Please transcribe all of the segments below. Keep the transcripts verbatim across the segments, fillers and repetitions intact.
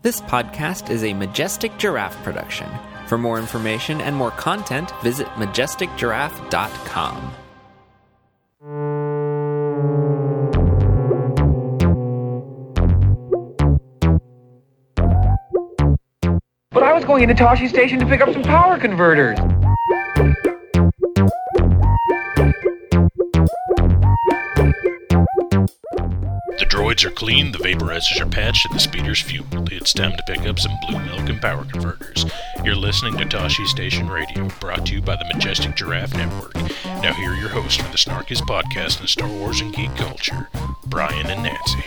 This podcast is a Majestic Giraffe production. For more information and more content, visit majestic giraffe dot com. But I was going into Toshi Station to pick up some power converters. The droids are clean, the vaporizers are patched, and the speeder's fueled. It's time to pick up some blue milk and power converters. You're listening to Toshi Station Radio, brought to you by the Majestic Giraffe Network. Now here are your hosts for the snarkiest podcast in Star Wars and geek culture, Brian and Nancy.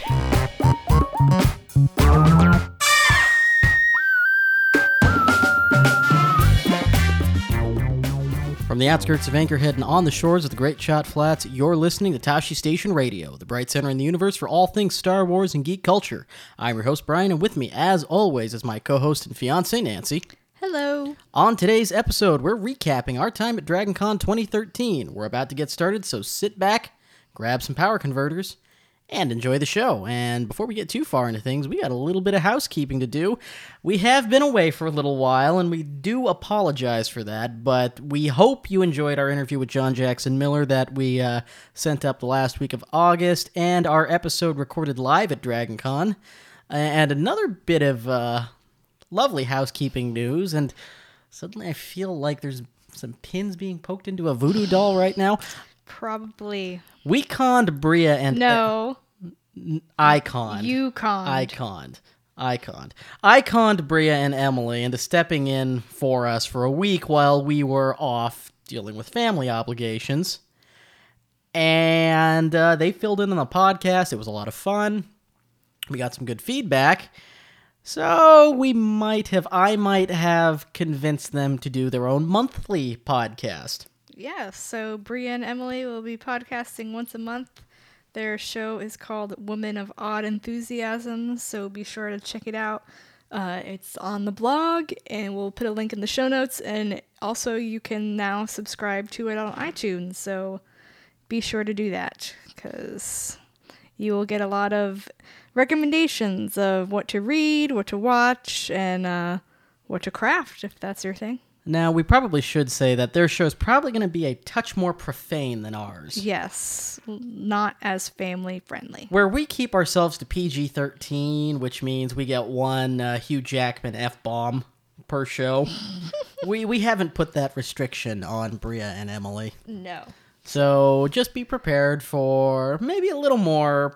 From the outskirts of Anchorhead and on the shores of the Great Shot Flats, you're listening to Toshi Station Radio, the bright center in the universe for all things Star Wars and geek culture. I'm your host, Brian, and with me, as always, is my co-host and fiancée, Nancy. Hello. On today's episode, we're recapping our time at DragonCon twenty thirteen. We're about to get started, so sit back, grab some power converters, and enjoy the show. And before we get too far into things, we got a little bit of housekeeping to do. We have been away for a little while, and we do apologize for that, but we hope you enjoyed our interview with John Jackson Miller that we uh, sent up the last week of August, and our episode recorded live at DragonCon. And another bit of uh, lovely housekeeping news, and suddenly I feel like there's some pins being poked into a voodoo doll right now. Probably. We conned Bria and... No. I conned. You conned. I conned. I conned. I conned Bria and Emily into stepping in for us for a week while we were off dealing with family obligations. And uh, they filled in on the podcast. It was a lot of fun. We got some good feedback. So we might have, I might have convinced them to do their own monthly podcast. Yeah, so Bria and Emily will be podcasting once a month. Their show is called Women of Odd Enthusiasm, so be sure to check it out. Uh, it's on the blog, and we'll put a link in the show notes, and also you can now subscribe to it on iTunes, so be sure to do that, because you will get a lot of recommendations of what to read, what to watch, and uh, what to craft, if that's your thing. Now, we probably should say that their show is probably going to be a touch more profane than ours. Yes, not as family friendly. Where we keep ourselves to P G thirteen, which means we get one uh, Hugh Jackman F-bomb per show. we we haven't put that restriction on Bria and Emily. No. So just be prepared for maybe a little more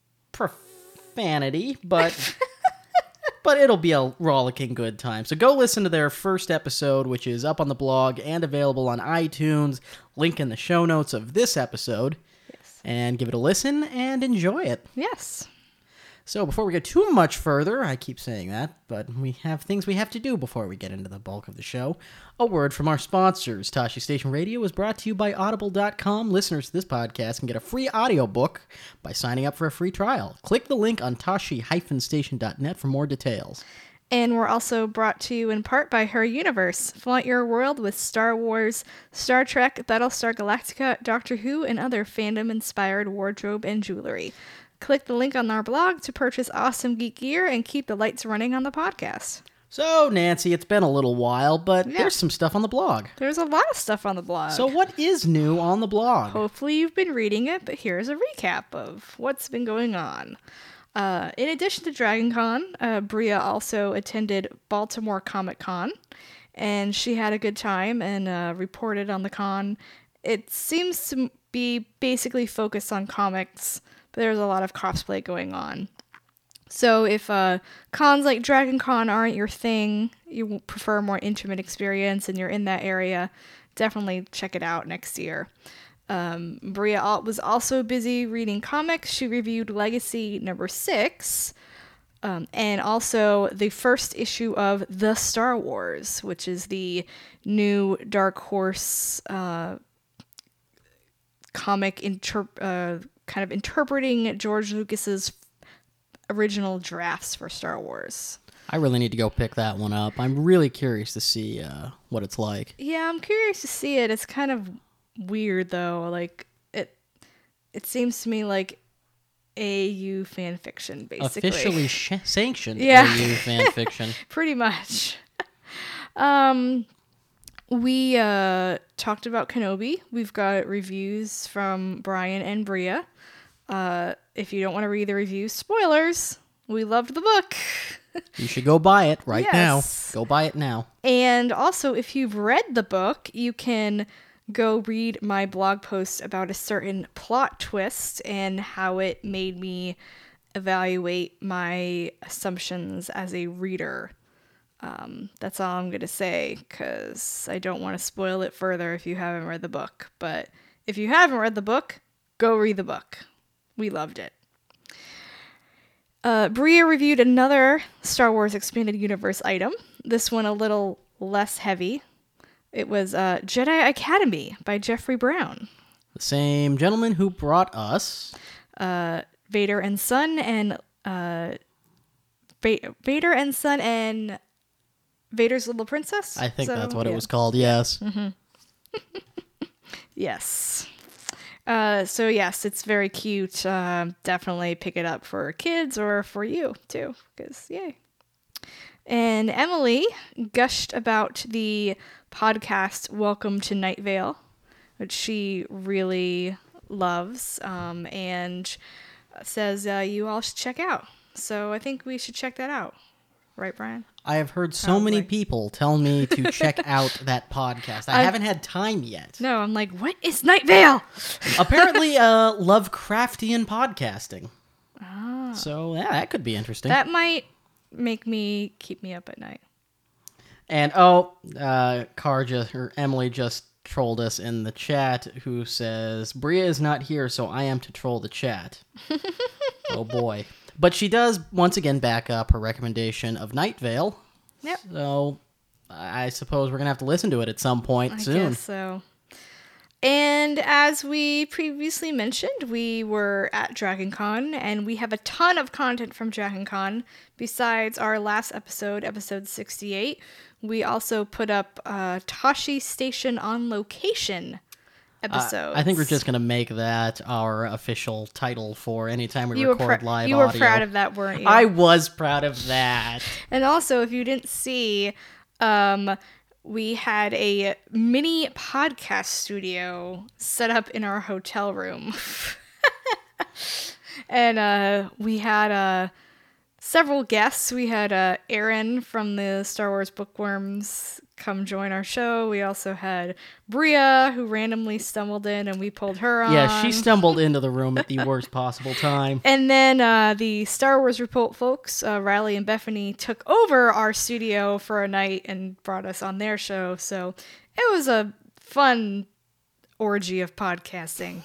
profanity, but... But it'll be a rollicking good time. So go listen to their first episode, which is up on the blog and available on iTunes. Link in the show notes of this episode. Yes. And give it a listen and enjoy it. Yes. So before we get too much further, I keep saying that, but we have things we have to do before we get into the bulk of the show. A word from our sponsors. Toshi Station Radio is brought to you by Audible dot com. Listeners to this podcast can get a free audiobook by signing up for a free trial. Click the link on toshi dash station dot net for more details. And we're also brought to you in part by Her Universe. Flaunt your world with Star Wars, Star Trek, Battlestar Galactica, Doctor Who, and other fandom-inspired wardrobe and jewelry. Click the link on our blog to purchase awesome geek gear and keep the lights running on the podcast. So, Nancy, it's been a little while, but Yeah. there's some stuff on the blog. There's a lot of stuff on the blog. So what is new on the blog? Hopefully you've been reading it, but here's a recap of what's been going on. Uh, in addition to DragonCon, uh, Bria also attended Baltimore Comic Con, and she had a good time and uh, reported on the con. It seems to be basically focused on comics, but there's a lot of cosplay going on. So if uh, cons like DragonCon aren't your thing, you prefer a more intimate experience, and you're in that area, definitely check it out next year. Um, Bria was also busy reading comics. She reviewed Legacy number six, um, and also the first issue of The Star Wars, which is the new Dark Horse uh, comic inter- uh, kind of interpreting George Lucas's original drafts for Star Wars. I really need to go pick that one up. I'm really curious to see uh, what it's like. Yeah, I'm curious to see it. It's kind of weird though. Like it, it seems to me like A U fan fiction, basically. Officially sh- sanctioned Yeah. A U fan fiction. Pretty much. Um, we uh, talked about Kenobi. We've got reviews from Brian and Bria. Uh, if you don't want to read the reviews, spoilers. We loved the book. You should go buy it right Yes. now. Go buy it now. And also, if you've read the book, you can go read my blog post about a certain plot twist and how it made me evaluate my assumptions as a reader. Um, that's all I'm going to say, because I don't want to spoil it further if you haven't read the book. But if you haven't read the book, go read the book. We loved it. Uh, Bria reviewed another Star Wars Expanded Universe item. This one a little less heavy. It was uh, Jedi Academy by Jeffrey Brown. The same gentleman who brought us Uh, Vader and Son and uh, Va- Vader and Son and Vader's Little Princess. I think So, that's what yeah. it was called, yes. Yes. Uh, so yes, it's very cute. Uh, definitely pick it up for kids or for you too, because yay. And Emily gushed about the podcast Welcome to Night Vale, which she really loves, um, and says uh, you all should check out. So I think we should check that out. Right, Brian? I have heard so many Probably. people tell me to check out that podcast. I I've- haven't had time yet. No, I'm like, what is Night Vale? Apparently, uh, Lovecraftian podcasting. So, yeah, that could be interesting. That might make me keep me up at night. And, oh, uh, Car just, or Emily just trolled us in the chat, who says, Bria is not here, so I am to troll the chat. Oh, boy. But she does, once again, back up her recommendation of Night Vale. Yep. So, I suppose we're going to have to listen to it at some point I soon. guess so. And as we previously mentioned, we were at Dragon Con, and we have a ton of content from Dragon Con. Besides our last episode, episode sixty-eight, we also put up uh, Tashi Station on Location episodes. Uh, I think we're just going to make that our official title for anytime we you were record pr- live You were audio. proud of that, weren't you? I was proud of that. And also, if you didn't see, um, we had a mini podcast studio set up in our hotel room. And uh, we had uh, several guests. We had uh, Aaron from the Star Wars Bookworms come join our show. We also had Bria, who randomly stumbled in, and we pulled her on. Yeah, she stumbled into the room at the worst possible time. And then uh, the Star Wars Report folks, uh, Riley and Bethany, took over our studio for a night and brought us on their show. So it was a fun orgy of podcasting.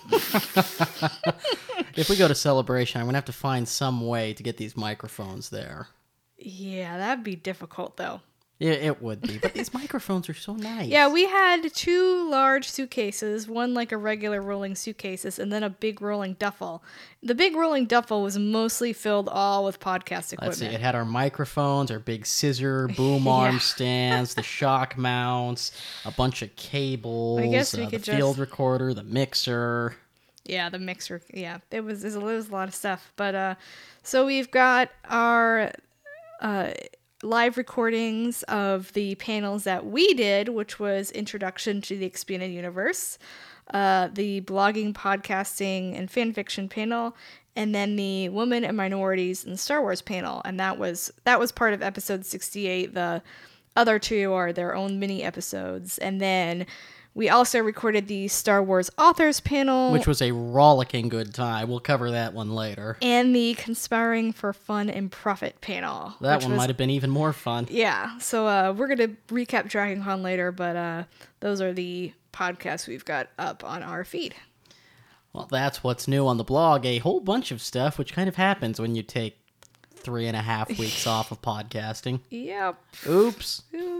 If we go to Celebration, I'm going to have to find some way to get these microphones there. Yeah, that'd be difficult, though. It, it would be, but these microphones are so nice. Yeah, we had two large suitcases, one like a regular rolling suitcases, and then a big rolling duffel. The big rolling duffel was mostly filled all with podcast equipment. Let's see, it had our microphones, our big scissor boom arm Yeah. stands, the shock mounts, a bunch of cables, I guess we uh, could the just- field recorder, the mixer. Yeah, the mixer. Yeah, it was, it was, it was a lot of stuff. But uh, so we've got our uh, live recordings of the panels that we did, which was Introduction to the Expanded Universe, uh, the blogging, podcasting, and fan fiction panel, and then the Women and Minorities in Star Wars panel. And that was that was part of episode sixty-eight. The other two are their own mini episodes, and then we also recorded the Star Wars Authors panel, Which was a rollicking good time. We'll cover that one later. and the Conspiring for Fun and Profit panel. That which one was- might have been even more fun. Yeah, so uh, we're going to recap Dragon Con later, but uh, those are the podcasts we've got up on our feed. Well, that's what's new on the blog. A whole bunch of stuff, which kind of happens when you take three and a half weeks off of podcasting. Yep. Oops. Oops.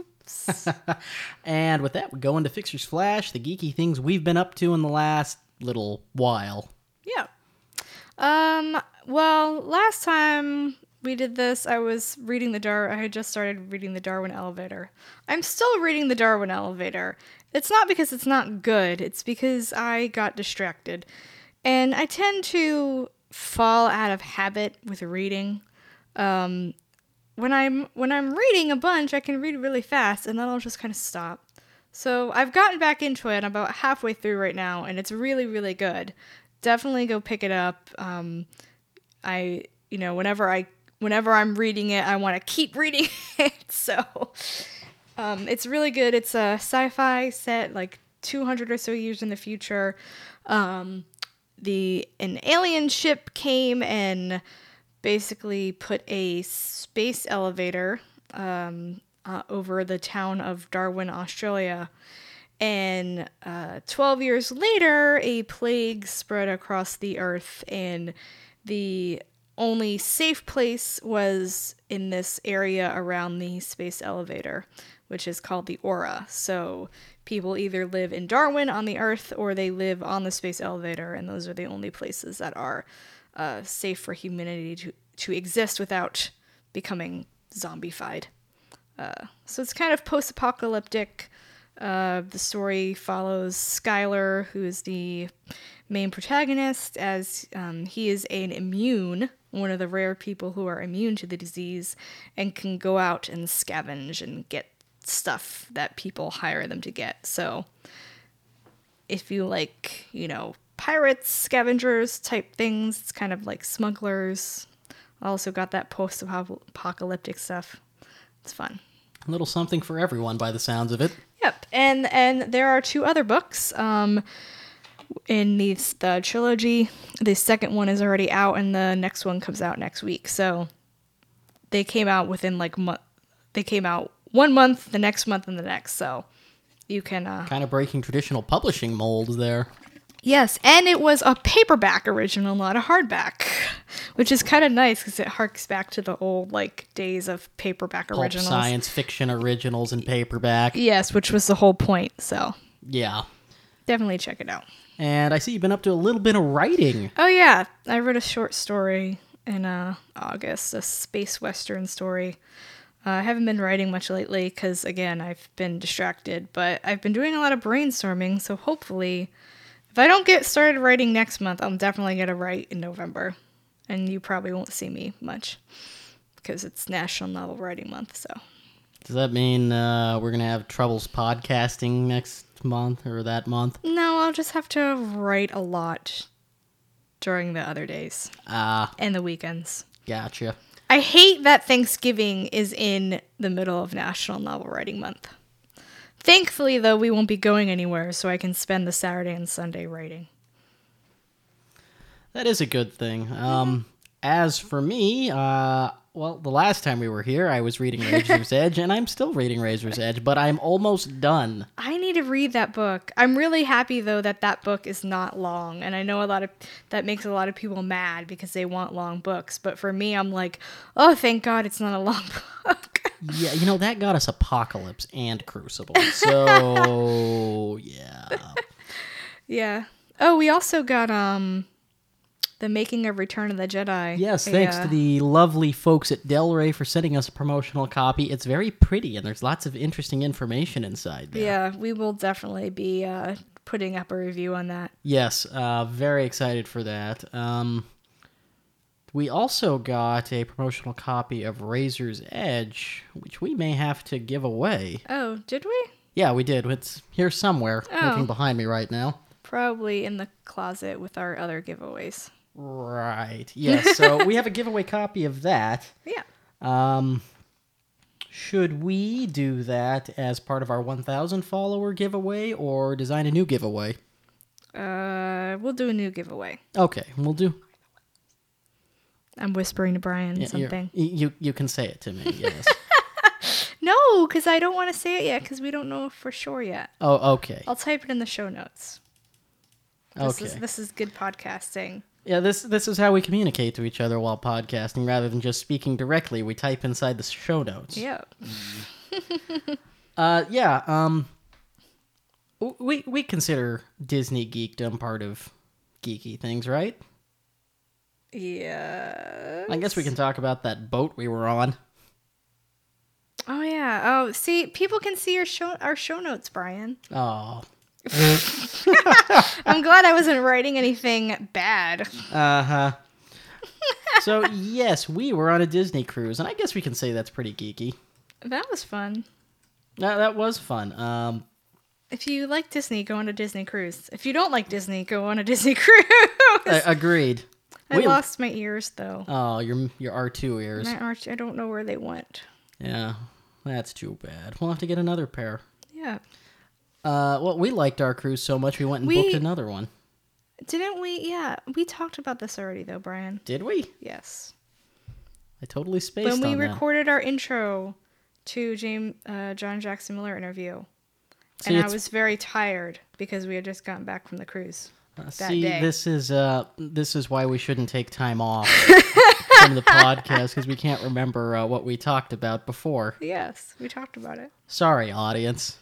And with that, we go into Fixer's Flash, the geeky things we've been up to in the last little while. Yeah. Um. Well, last time we did this, I was reading the Dar. I had just started reading the Darwin Elevator. I'm still reading the Darwin Elevator. It's not because it's not good. It's because I got distracted, and I tend to fall out of habit with reading. Um, when I'm when I'm reading a bunch, I can read really fast, and then I'll just kind of stop. So I've gotten back into it. I'm about halfway through right now, and it's really, really good. Definitely go pick it up. Um, I, you know, whenever I, whenever I'm reading it, I want to keep reading it. So um, it's really good. It's a sci-fi set like two hundred or so years in the future. Um, the an alien ship came and basically put a space elevator um, uh, over the town of Darwin, Australia. And uh, twelve years later, a plague spread across the earth, and the only safe place was in this area around the space elevator, which is called the Aura. So people either live in Darwin on the earth, or they live on the space elevator, and those are the only places that are uh, safe for humanity to, to exist without becoming zombified. Uh, so it's kind of post-apocalyptic. Uh, the story follows Skylar, who is the main protagonist, as um, he is an immune, one of the rare people who are immune to the disease, and can go out and scavenge and get stuff that people hire them to get. So if you like, you know, pirates, scavengers type things, it's kind of like smugglers. Also got that post-apocalyptic stuff. It's fun. A little something for everyone by the sounds of it. Yep, and and there are two other books um, in the, the trilogy. The second one is already out, and the next one comes out next week. So they came out within like month. They came out one month, the next month, and the next. So you can uh, Kind of breaking traditional publishing molds there. yes, and it was a paperback original, not a hardback, which is kind of nice because it harks back to the old like days of paperback Pulp originals. science fiction originals in paperback. Yes, which was the whole point. So Yeah. definitely check it out. And I see you've been up to a little bit of writing. Oh yeah, I wrote a short story in uh, August, a space western story. Uh, I haven't been writing much lately because, again, I've been distracted, but I've been doing a lot of brainstorming, so hopefully, if I don't get started writing next month, I'm definitely going to write in November, and you probably won't see me much because it's National Novel Writing Month, so. Does that mean uh, we're going to have troubles podcasting next month or that month? No, I'll just have to write a lot during the other days Ah, and the weekends. gotcha. I hate that Thanksgiving is in the middle of National Novel Writing Month. Thankfully, though, we won't be going anywhere, so I can spend the Saturday and Sunday writing. That is a good thing. Um, as for me, uh, well, the last time we were here, I was reading Razor's Edge, and I'm still reading Razor's Edge, but I'm almost done. I need to read that book. I'm really happy, though, that that book is not long, and I know a lot of that makes a lot of people mad because they want long books, but for me, I'm like, oh, thank God it's not a long book. Yeah, you know, that got us Apocalypse and Crucible, so, yeah. Yeah. Oh, we also got, um... The Making of Return of the Jedi. Yes, a, thanks uh, to the lovely folks at Del Rey for sending us a promotional copy. It's very pretty, and there's lots of interesting information inside there. Yeah, we will definitely be uh, putting up a review on that. Yes, uh, very excited for that. Um, we also got a promotional copy of Razor's Edge, which we may have to give away. Oh, did we? Yeah, we did. It's here somewhere, Oh. looking behind me right now. Probably in the closet with our other giveaways. Right. Yes, so we have a giveaway copy of that. Yeah. Um, should we do that as part of our one thousand follower giveaway or design a new giveaway? Uh, we'll do a new giveaway. Okay, we'll do. I'm whispering to Brian Yeah, something. You, you you can say it to me. Yes. No, because I don't want to say it yet because we don't know for sure yet. Oh, okay. I'll type it in the show notes. This Okay. is this is good podcasting. Yeah, this this is how we communicate to each other while podcasting. Rather than just speaking directly, we type inside the show notes. Yeah. Uh, yeah. Um, w- we we consider Disney geekdom part of geeky things, right? Yeah. I guess we can talk about that boat we were on. Oh yeah. Oh, see, people can see our show our show notes, Brian. Oh. I'm glad I wasn't writing anything bad. Uh huh. So, yes, we were on a Disney cruise, and I guess we can say that's pretty geeky. That was fun. That, that was fun. Um, If you like Disney, go on a Disney cruise. If you don't like Disney, go on a Disney cruise. I, agreed. I We- lost my ears, though. Oh, your your R two ears. My arch, I don't know where they went. Yeah, that's too bad. We'll have to get another pair. Yeah. Uh, well, we liked our cruise so much we went and We- booked another one. Didn't we? Yeah. We talked about this already, though, Brian. Did we? Yes. I totally spaced When we on that. recorded our intro to James uh, John Jackson Miller interview. See, and I it's- was very tired because we had just gotten back from the cruise. Uh, that see, day. this is uh, this is why we shouldn't take time off from the podcast because we can't remember uh, what we talked about before. Yes, we talked about it. Sorry, audience.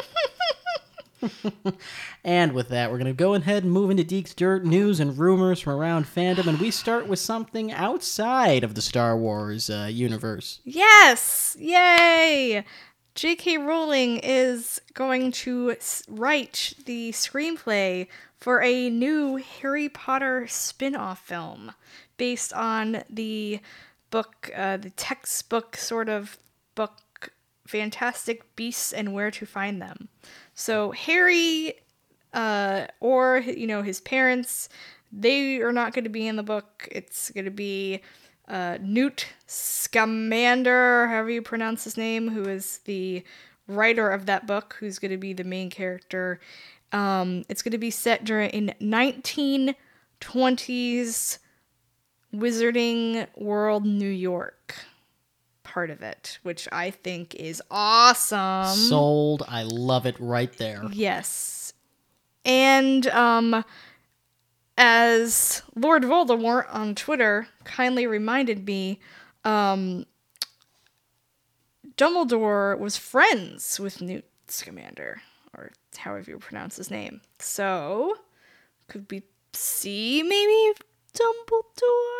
And with that, we're going to go ahead and move into Deek's Dirt news and rumors from around fandom, and we start with something outside of the Star Wars uh, universe. Yes! Yay! J K. Rowling is going to s- write the screenplay for a new Harry Potter spin-off film based on the book, uh, the textbook sort of book, Fantastic Beasts and Where to Find Them. So Harry, uh, or, you know, his parents, they are not going to be in the book. It's going to be uh, Newt Scamander, however you pronounce his name, who is the writer of that book, who's going to be the main character. Um, it's going to be set during in nineteen twenties Wizarding World, New York. Part of it, which I think is awesome. Sold. I love it right there. Yes. And um as Lord Voldemort on Twitter kindly reminded me, um Dumbledore was friends with Newt Scamander, or however you pronounce his name. So could we see maybe Dumbledore?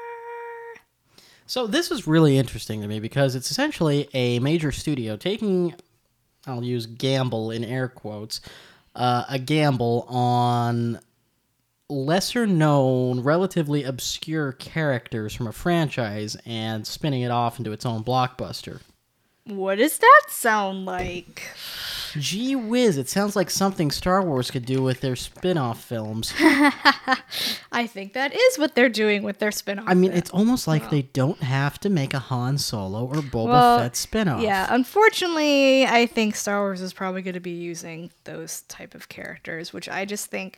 So this is really interesting to me because it's essentially a major studio taking, I'll use gamble in air quotes, uh, a gamble on lesser known, relatively obscure characters from a franchise and spinning it off into its own blockbuster. What does that sound like? Gee whiz, it sounds like something Star Wars could do with their spin-off films. I think that is what they're doing with their spin-off. I mean, it's almost like they don't have to make a Han Solo or Boba Well, Fett spin-off. Yeah, unfortunately, I think Star Wars is probably going to be using those type of characters, which I just think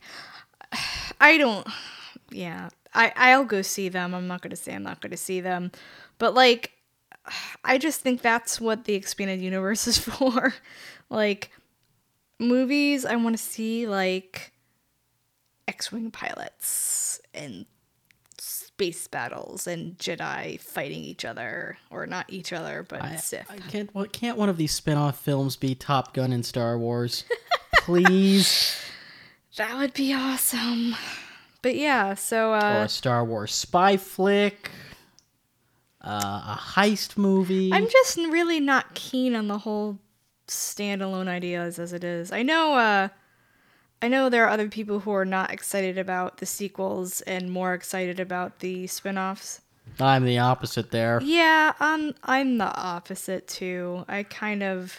I don't. Yeah, I I'll go see them. I'm not going to say I'm not going to see them, but like, I just think that's what the expanded universe is for. Like, movies, I want to see like X-wing pilots and space battles and Jedi fighting each other, or not each other, but I, Sith. I can't. What can't one of these spin-off films be Top Gun in Star Wars? Please, That would be awesome. But yeah, so or uh, a Star Wars spy flick, uh, a heist movie. I'm just really not keen on the whole standalone ideas as it is. I know, uh, I know there are other people who are not excited about the sequels and more excited about the spin-offs. I'm the opposite there. Yeah, um, I'm the opposite too. I kind of,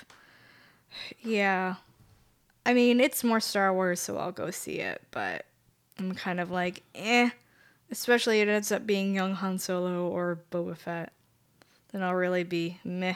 yeah. I mean, it's more Star Wars, so I'll go see it, but I'm kind of like, eh. Especially if it ends up being young Han Solo or Boba Fett. Then I'll really be meh.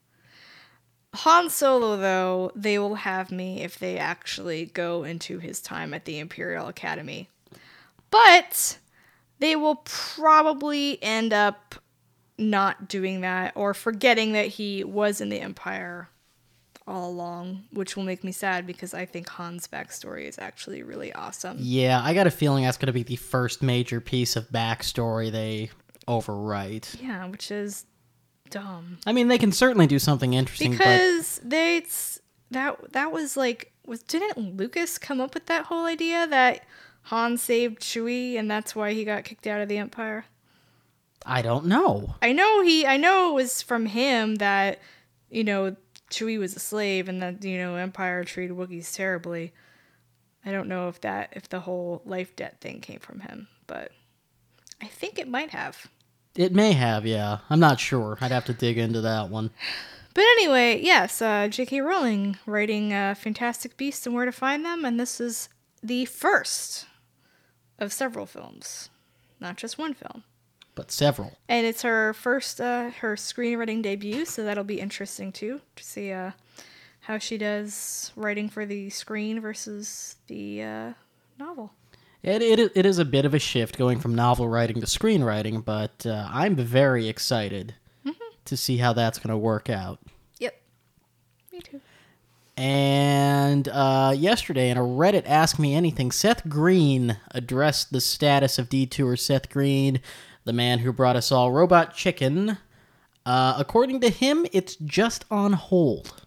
Han Solo, though, they will have me if they actually go into his time at the Imperial Academy. But they will probably end up not doing that or forgetting that he was in the Empire all along, which will make me sad because I think Han's backstory is actually really awesome. Yeah, I got a feeling that's going to be the first major piece of backstory they overwrite. Yeah, which is dumb. I mean, they can certainly do something interesting, Because they that that was like was didn't Lucas come up with that whole idea that Han saved Chewie and that's why he got kicked out of the Empire? but I don't know. I know he I know it was from him that, you know, Chewie was a slave and that, you know, Empire treated Wookiees terribly. I don't know if that if the whole life debt thing came from him, but I think it might have. It may have, yeah. I'm not sure. I'd have to dig into that one. But anyway, yes, uh, J K. Rowling writing uh, Fantastic Beasts and Where to Find Them, and this is the first of several films, not just one film. But several. And it's her first, uh, her screenwriting debut, so that'll be interesting too, to see uh, how she does writing for the screen versus the uh, novel. It, it it is a bit of a shift going from novel writing to screenwriting, but uh, I'm very excited mm-hmm. to see how that's going to work out. Yep. Me too. And uh, yesterday in a Reddit Ask Me Anything, Seth Green addressed the status of Detour. Seth Green, the man who brought us all Robot Chicken. Uh, according to him, it's just on hold.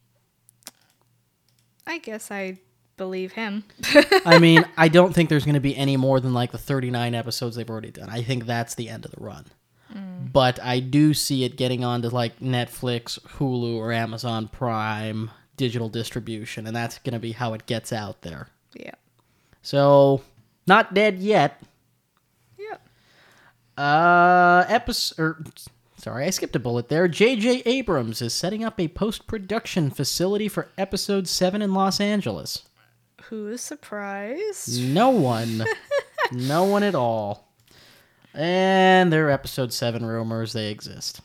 I guess I believe him. I mean, I don't think there's going to be any more than like the thirty-nine episodes they've already done. I think that's the end of the run. Mm. But I do see it getting onto like Netflix, Hulu, or Amazon Prime digital distribution, and that's going to be how it gets out there. Yeah. So, not dead yet. Yeah. Uh, episode... Er, sorry, I skipped a bullet there. J J. Abrams is setting up a post-production facility for Episode seven in Los Angeles. Who is surprised? No one. No one at all. And there are Episode seven rumors. They exist.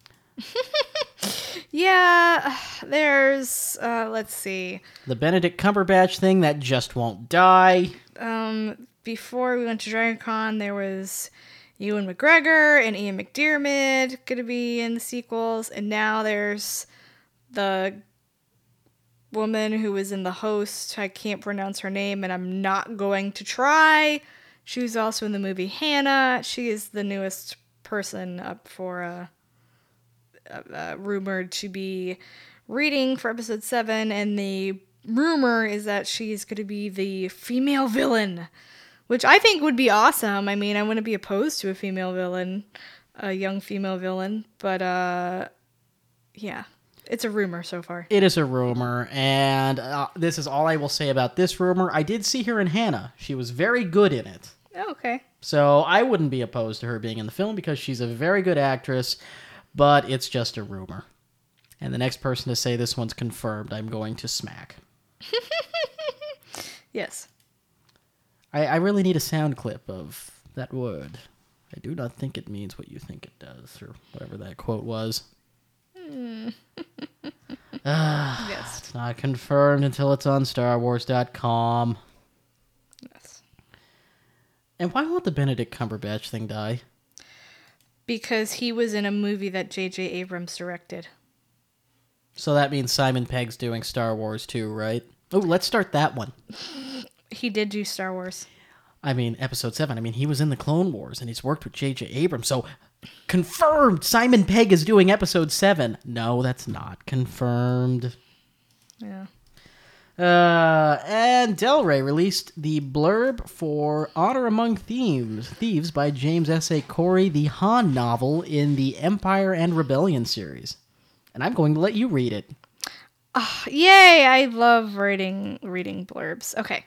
Yeah, there's, uh, let's see. The Benedict Cumberbatch thing that just won't die. Um, before we went to Dragon Con, there was Ewan McGregor and Ian McDiarmid going to be in the sequels, and now there's the woman who was in The Host. I can't pronounce her name, and I'm not going to try. She was also in the movie Hannah. She is the newest person up for, uh, uh, rumored to be reading for episode seven, and the rumor is that she's going to be the female villain, which I think would be awesome. I mean, I wouldn't be opposed to a female villain, a young female villain, but, uh, yeah. It's a rumor so far. It is a rumor, and uh, this is all I will say about this rumor. I did see her in Hannah. She was very good in it. Oh, okay. So I wouldn't be opposed to her being in the film because she's a very good actress, but it's just a rumor. And the next person to say this one's confirmed, I'm going to smack. Yes. I, I really need a sound clip of that word. I do not think it means what you think it does, or whatever that quote was. Hmm. uh, yes. It's not confirmed until it's on Star Wars dot com. Yes. And why won't the Benedict Cumberbatch thing die? Because he was in a movie that J J. Abrams directed. So that means Simon Pegg's doing Star Wars too, right? Oh, let's start that one. He did do Star Wars. I mean, episode seven. I mean, he was in the Clone Wars, and he's worked with J J. Abrams, so confirmed Simon Pegg is doing episode seven. No, that's not confirmed. Yeah. Uh, and Del Rey released the blurb for Honor Among Thieves, Thieves by James S A. Corey, the Han novel in the Empire and Rebellion series. And I'm going to let you read it. Oh, yay! I love reading reading blurbs. Okay.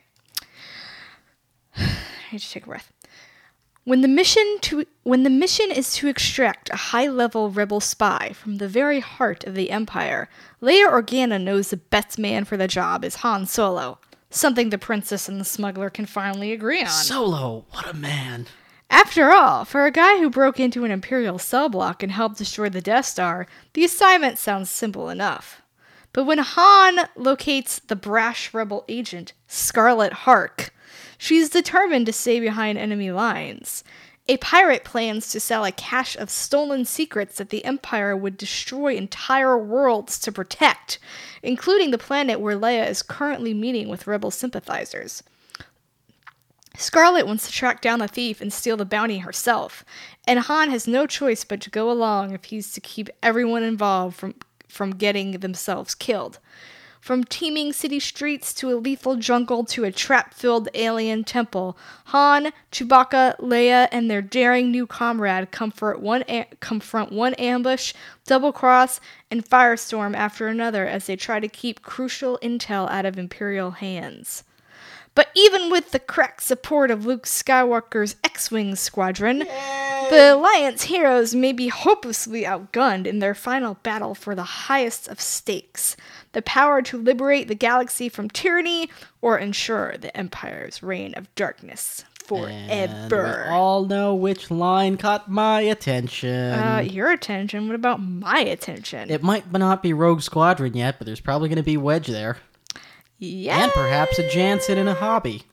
I need to take a breath. When the mission to when the mission is to extract a high-level rebel spy from the very heart of the Empire, Leia Organa knows the best man for the job is Han Solo. Something the princess and the smuggler can finally agree on. Solo, what a man. After all, for a guy who broke into an Imperial cell block and helped destroy the Death Star, the assignment sounds simple enough. But when Han locates the brash rebel agent, Scarlet Hark, she's determined to stay behind enemy lines. A pirate plans to sell a cache of stolen secrets that the Empire would destroy entire worlds to protect, including the planet where Leia is currently meeting with rebel sympathizers. Scarlet wants to track down the thief and steal the bounty herself, and Han has no choice but to go along if he's to keep everyone involved from, from getting themselves killed. From teeming city streets to a lethal jungle to a trap-filled alien temple, Han, Chewbacca, Leia, and their daring new comrade comfort one a- confront one ambush, double-cross, and firestorm after another as they try to keep crucial intel out of Imperial hands. But even with the crack support of Luke Skywalker's X-Wing squadron, The Alliance heroes may be hopelessly outgunned in their final battle for the highest of stakes, the power to liberate the galaxy from tyranny or ensure the Empire's reign of darkness And forever. we all know which line caught my attention. Uh, your attention. What about my attention? It might not be Rogue Squadron yet, but there's probably going to be Wedge there. Yeah. And perhaps a Jansen and a Hobby.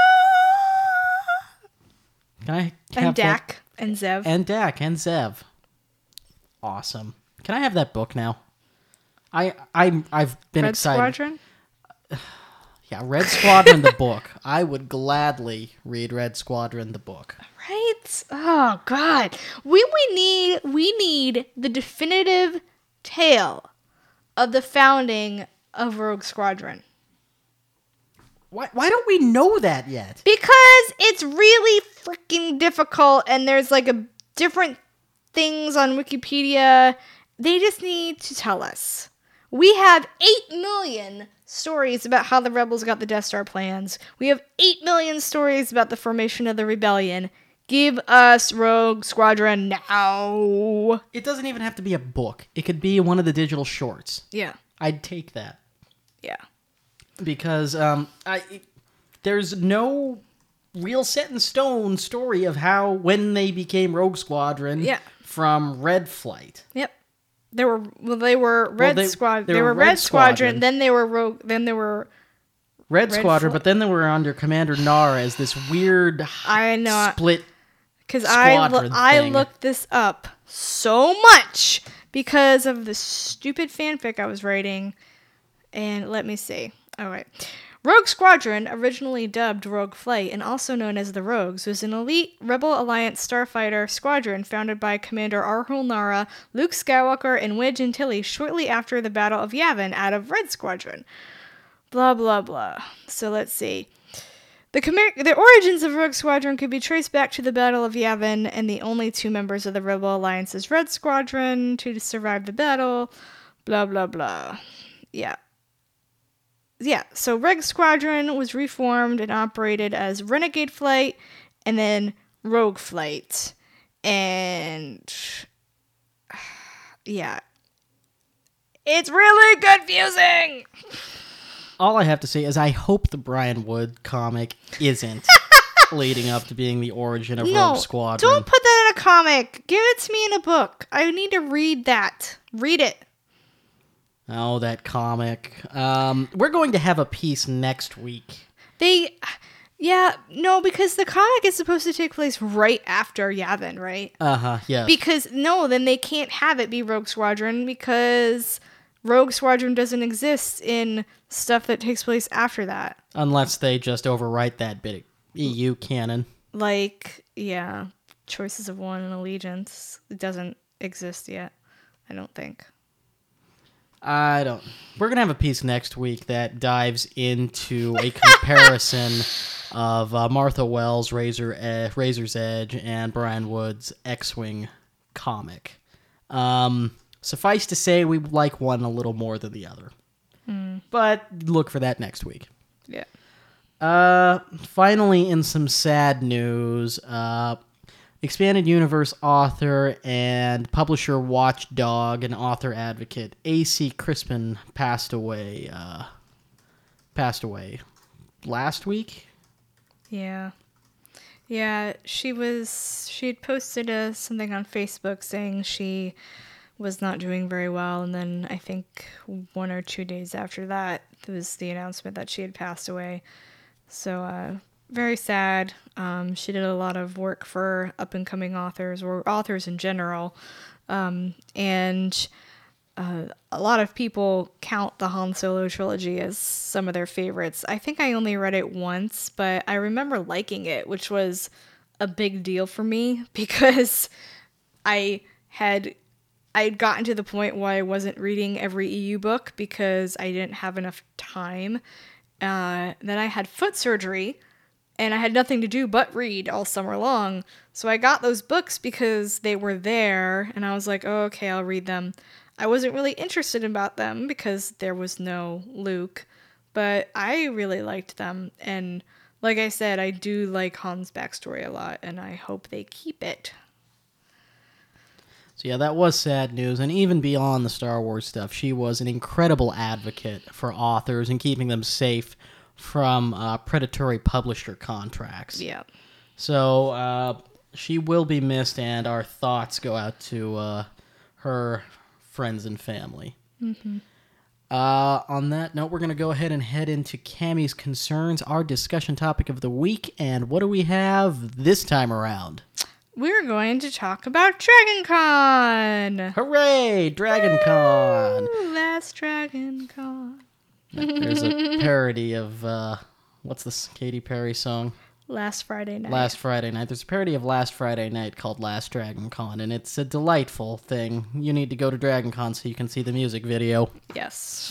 Can I have And that- Dak and Zev. And Dak and Zev. Awesome. Can I have that book now? I I I've been Red excited. Squadron. Yeah, Red Squadron the book. I would gladly read Red Squadron the book. Right? Oh God. We we need we need the definitive tale of the founding of Rogue Squadron. Why why don't we know that yet? Because it's really freaking difficult and there's like a different things on Wikipedia. They just need to tell us. We have eight million stories about how the rebels got the Death Star plans. We have eight million stories about the formation of the rebellion. Give us Rogue Squadron now. It doesn't even have to be a book. It could be one of the digital shorts. Yeah. I'd take that. Yeah. Because um, I it, there's no real set in stone story of how when they became Rogue Squadron Yeah. from Red Flight. Yep. They were well. They were Red they- Squad. they They, were were Red Red Squadron. Squadron. Then they were Rogue. Then they were. Red, Red Squadron, Fli- but then they were under Commander Nar as this weird I know. split. Because I lo- Squadron I thing. looked this up so much because of the stupid fanfic I was writing. And let me see. All right. Rogue Squadron, originally dubbed Rogue Flight and also known as the Rogues, was an elite Rebel Alliance starfighter squadron founded by Commander Arhul Nara, Luke Skywalker, and Wedge Antilles shortly after the Battle of Yavin out of Red Squadron. Blah, blah, blah. So let's see. The, com- the origins of Rogue Squadron could be traced back to the Battle of Yavin and the only two members of the Rebel Alliance's Red Squadron to survive the battle. Blah, blah, blah. Yeah. Yeah, so Rogue Squadron was reformed and operated as Renegade Flight and then Rogue Flight. And yeah. It's really confusing. All I have to say is I hope the Brian Wood comic isn't leading up to being the origin of No, Rogue Squadron. don't put that in a comic. Give it to me in a book. I need to read that. Read it. Oh, that comic. Um, we're going to have a piece next week. They, yeah, no, because the comic is supposed to take place right after Yavin, right? Uh-huh, yes. Because, no, then they can't have it be Rogue Squadron because Rogue Squadron doesn't exist in stuff that takes place after that. Unless they just overwrite that bit of E U canon. Like, yeah, Choices of One and Allegiance. It doesn't exist yet, I don't think. I don't. We're gonna have a piece next week that dives into a comparison of uh, Martha Wells' Razor uh, Razor's Edge and Brian Wood's X-Wing comic. Um, suffice to say, we like one a little more than the other. Mm. But look for that next week. Yeah. Uh, finally, in some sad news, uh, Expanded Universe author and publisher watchdog and author advocate A C Crispin passed away. Uh, passed away last week. Yeah. Yeah, she was, she had posted uh, something on Facebook saying she was not doing very well, and then I think one or two days after that was the announcement that she had passed away. So, uh, very sad. Um, she did a lot of work for up-and-coming authors, or authors in general, um, and uh, a lot of people count the Han Solo trilogy as some of their favorites. I think I only read it once, but I remember liking it, which was a big deal for me because I had I'd gotten to the point where I wasn't reading every E U book because I didn't have enough time. Uh, then I had foot surgery, and I had nothing to do but read all summer long. So I got those books because they were there, and I was like, oh, okay, I'll read them. I wasn't really interested about them because there was no Luke, but I really liked them. And like I said, I do like Han's backstory a lot, and I hope they keep it. So yeah, that was sad news, and even beyond the Star Wars stuff, she was an incredible advocate for authors and keeping them safe from uh, predatory publisher contracts. Yeah. So uh, she will be missed, and our thoughts go out to uh, her friends and family. Mm-hmm. Uh, on that note, we're going to go ahead and head into Cammie's Concerns, our discussion topic of the week. And what do we have this time around? We're going to talk about Dragon Con! Hooray! Dragon Con! Woo, last Dragon Con. There's a parody of, uh, what's this Katy Perry song? Last Friday night. Last Friday Night. There's a parody of Last Friday Night called Last Dragon Con, and it's a delightful thing. You need to go to Dragon Con so you can see the music video. Yes.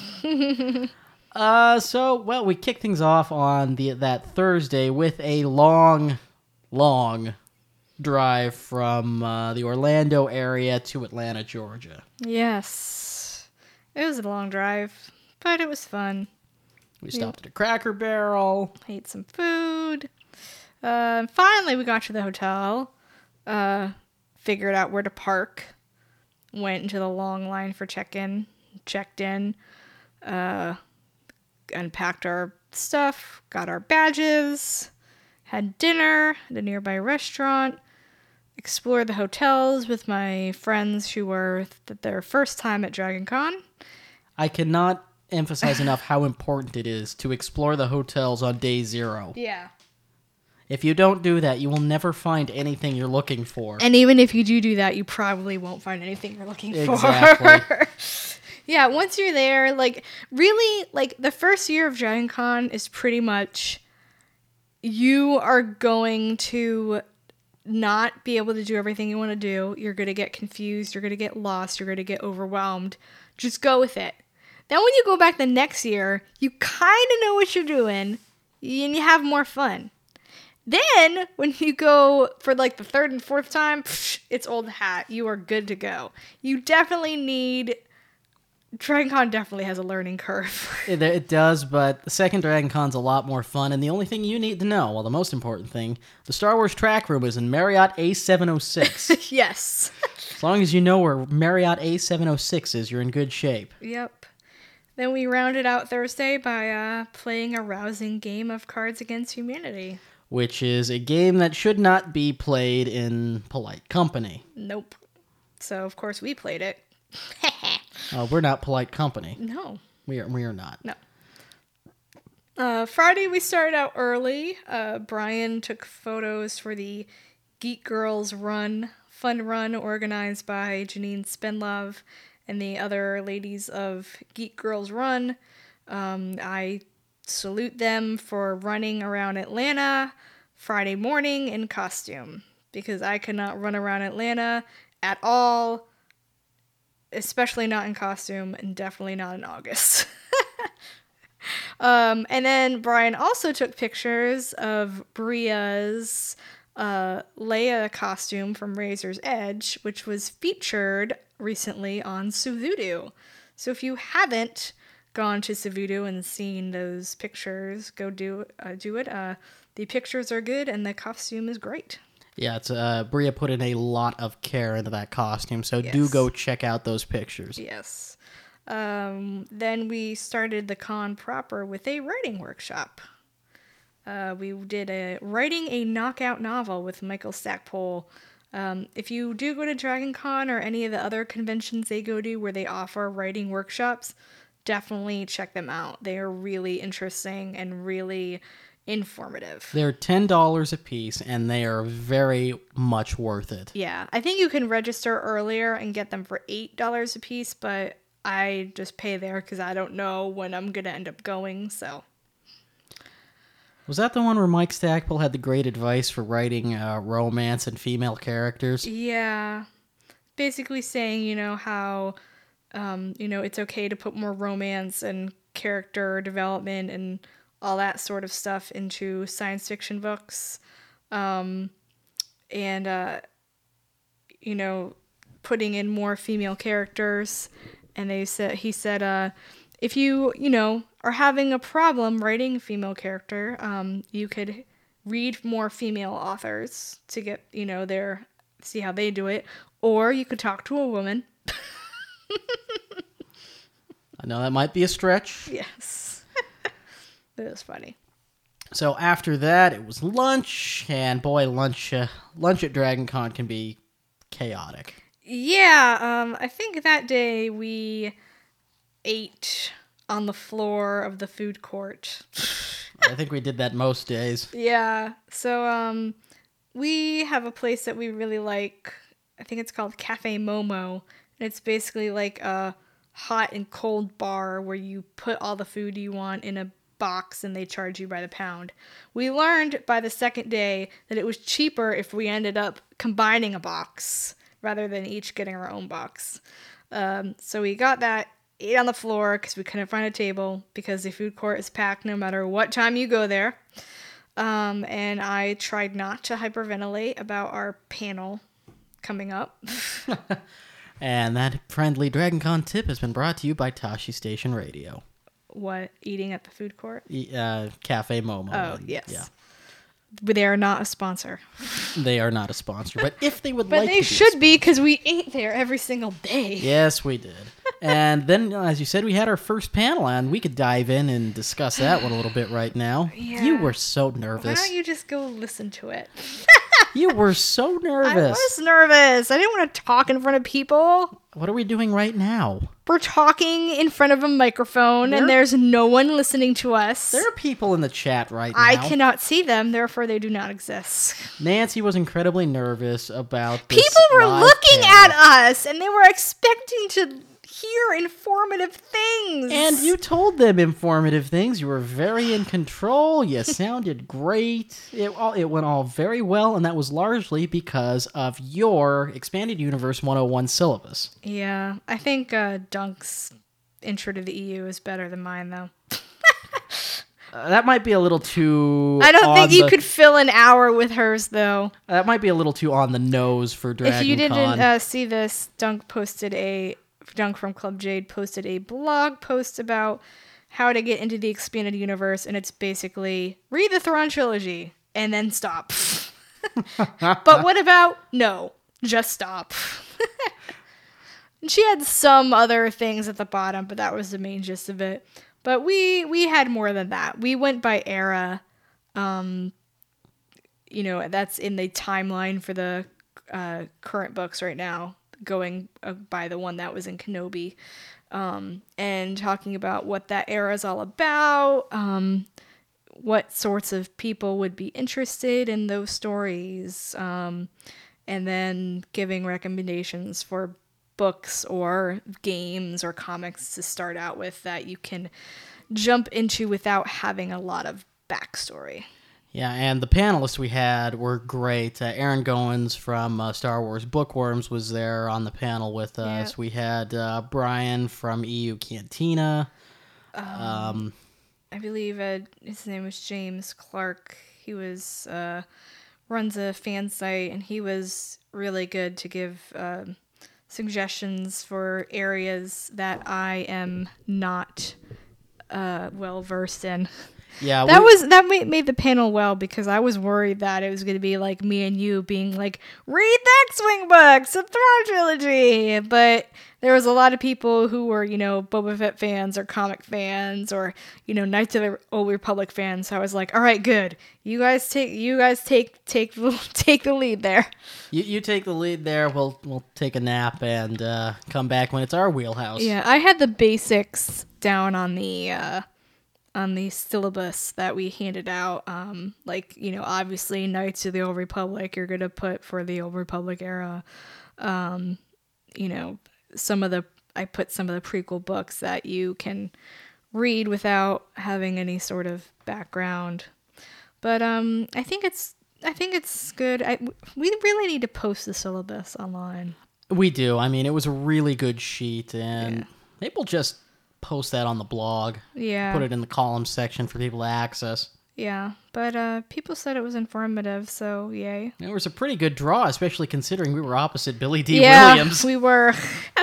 uh, so, well, we kick things off on the that Thursday with a long, long drive from uh, the Orlando area to Atlanta, Georgia. Yes. It was a long drive, but it was fun. We stopped at a Cracker Barrel. Ate some food. Uh, finally, we got to the hotel. Uh, figured out where to park. Went into the long line for check-in. Checked in. Uh, unpacked our stuff. Got our badges. Had dinner at a nearby restaurant. Explored the hotels with my friends who were th- their first time at Dragon Con. I cannot emphasize enough how important it is to explore the hotels on day zero. Yeah. If you don't do that, you will never find anything you're looking for. And even if you do do that, you probably won't find anything you're looking Exactly. for. Yeah, once you're there, like, really, like, the first year of Dragon Con is pretty much you are going to not be able to do everything you want to do. You're going to get confused. You're going to get lost. You're going to get overwhelmed. Just go with it. Then when you go back the next year, you kind of know what you're doing, and you have more fun. Then, when you go for like the third and fourth time, psh, it's old hat. You are good to go. You definitely need... Dragon Con definitely has a learning curve. It, it does, but the second Dragon Con's a lot more fun, and the only thing you need to know, well, the most important thing, the Star Wars track room is in Marriott A seven oh six. Yes. As long as you know where Marriott A seven oh six is, you're in good shape. Yep. Then we rounded out Thursday by uh, playing a rousing game of Cards Against Humanity. Which is a game that should not be played in polite company. Nope. So, of course, we played it. Uh, we're not polite company. No. We are, we are not. No. Uh, Friday, we started out early. Uh, Brian took photos for the Geek Girls Run, fun run organized by Janine Spenlove and the other ladies of Geek Girls Run. Um, I salute them for running around Atlanta Friday morning in costume, because I could not run around Atlanta at all, especially not in costume, and definitely not in August. um, and then Brian also took pictures of Bria's uh, Leia costume from Razor's Edge, which was featured recently on Suvudu. So if you haven't gone to Suvudu and seen those pictures, go do uh, do it. Uh, the pictures are good, and the costume is great. Yeah, it's uh, Bria put in a lot of care into that costume, so Yes. do go check out those pictures. Yes. Um, then we started the con proper with a writing workshop. Uh, we did a writing a knockout novel with Michael Stackpole. Um, if you do go to Dragon Con or any of the other conventions they go to where they offer writing workshops, definitely check them out. They are really interesting and really informative. They're ten dollars a piece, and they are very much worth it. Yeah, I think you can register earlier and get them for eight dollars a piece, but I just pay there because I don't know when I'm going to end up going, so... Was that the one where Mike Stackpole had the great advice for writing uh, romance and female characters? Yeah. Basically saying, you know, how, um, you know, it's okay to put more romance and character development and all that sort of stuff into science fiction books. Um, and, uh, you know, putting in more female characters. And they said, he said, uh, if you, you know, are having a problem writing a female character, um, you could read more female authors to get, you know, their see how they do it. Or you could talk to a woman. I know that might be a stretch. Yes. It was funny. So after that, it was lunch, and boy, lunch uh, lunch at Dragon Con can be chaotic. Yeah, um, I think that day we ate on the floor of the food court. I think we did that most days. Yeah, so um, we have a place that we really like. I think it's called Cafe Momo, and it's basically like a hot and cold bar where you put all the food you want in a box and they charge you by the pound. We learned by the second day that it was cheaper if we ended up combining a box rather than each getting our own box. Um, so we got that, ate on the floor because we couldn't find a table because the food court is packed no matter what time you go there. Um, and I tried not to hyperventilate about our panel coming up. And that friendly Dragon Con tip has been brought to you by Tashi Station Radio. What, eating at the food court? E- Uh, Cafe Momo. Oh, and- yes. Yeah. But they are not a sponsor. They are not a sponsor, but if they would But like they to be a should be because we ate there every single day. Yes, we did. And then, as you said, we had our first panel, and we could dive in and discuss that one a little bit right now. Yeah. You were so Why nervous. don't you just go listen to it? You were so I nervous. was nervous. I didn't want to talk in front of people. What are we doing right now? We're talking in front of a microphone, There- and there's no one listening to us. There are people in the chat right now. I cannot see them, therefore they do not exist. Nancy was incredibly nervous about this People were live looking panel. at us, and they were expecting to hear informative things. And you told them informative things. You were very in control. You sounded great. It all it went all very well, and that was largely because of your Expanded Universe one oh one syllabus. Yeah, I think uh, Dunk's intro to the E U is better than mine, though. Uh, that might be a little too. I don't on think you the- could fill an hour with hers, though. That might be a little too on the nose for Dragon If you didn't Con. uh, see this, Dunk posted a Dunk from Club Jade posted a blog post about how to get into the expanded universe, and it's basically read the Thrawn trilogy and then stop. But what about no? Just stop. And she had some other things at the bottom, but that was the main gist of it. But we we had more than that. We went by era. Um, you know, that's in the timeline for the uh, current books right now, going uh, by the one that was in Kenobi, um, and talking about what that era is all about, um, what sorts of people would be interested in those stories, um, and then giving recommendations for books or games or comics to start out with that you can jump into without having a lot of backstory. Yeah, and the panelists we had were great. Uh, Aaron Goins from uh, Star Wars Bookworms was there on the panel with us. Yeah. We had uh, Brian from E U Cantina. Um, I believe uh, his name was James Clark. He was uh, runs a fan site, and he was really good to give uh, suggestions for areas that I am not uh, well versed in. yeah, That we- was that made, made the panel well, because I was worried that it was going to be like me and you being like, read the X-Wing books, the Thrawn trilogy. But there was a lot of people who were, you know, Boba Fett fans or comic fans or, you know, Knights of the Old Republic fans. So I was like, all right, good. You guys take you guys take take the, take the lead there. you, you take the lead there. We'll we'll take a nap and uh, come back when it's our wheelhouse. Yeah, I had the basics down on the uh, on the syllabus that we handed out. Um, like, you know, obviously Knights of the Old Republic, you're gonna put for the Old Republic era. Um, you know, some of the I put some of the prequel books that you can read without having any sort of background. But um, I think it's I think it's good. I, we really need to post the syllabus online. We do. I mean, it was a really good sheet, and Yeah. maybe we'll just post that on the blog. Yeah. Put it in the column section for people to access. Yeah, but uh, people said it was informative, so yay. It was a pretty good draw, especially considering we were opposite Billy D. Yeah, Williams. we were.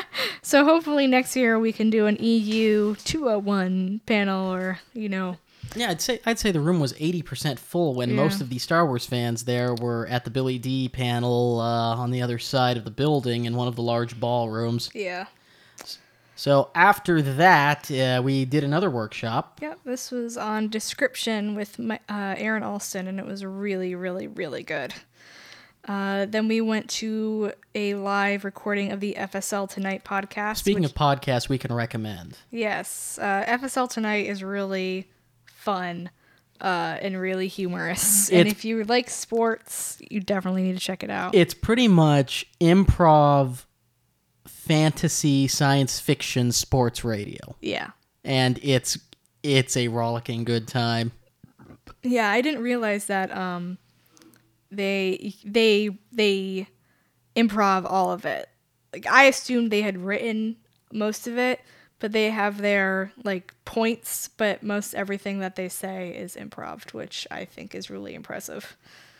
So hopefully next year we can do an E U two oh one panel, or, you know, Yeah, I'd say I'd say the room was eighty percent full when Yeah. most of the Star Wars fans there were at the Billy D panel uh, on the other side of the building in one of the large ballrooms. Yeah. So after that, uh, we did another workshop. Yep, this was on description with my, uh, Aaron Alston, and it was really, really, really good. Uh, then we went to a live recording of the F S L Tonight podcast. Speaking which, of podcasts we can recommend. yes, uh, F S L Tonight is really fun uh, and really humorous. And It's- if you like sports, you definitely need to check it out. It's pretty much improv, fantasy, science fiction, sports radio. yeah. And it's it's a rollicking good time. Yeah, I didn't realize that um, they they they improv all of it. Like I assumed they had written most of it, but they have their like points, but most everything that they say is improv, which I think is really impressive.